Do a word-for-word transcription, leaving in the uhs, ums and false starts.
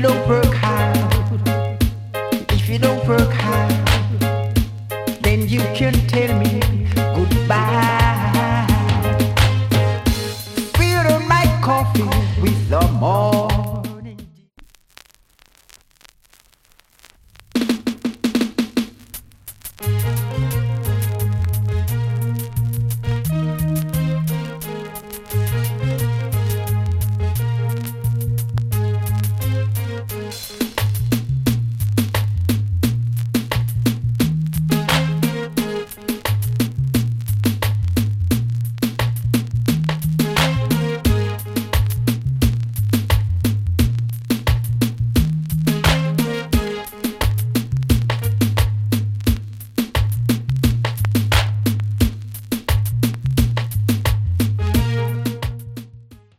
don't work hard, if you don't work hard, then you can tell me goodbye. Fill my coffee with the morning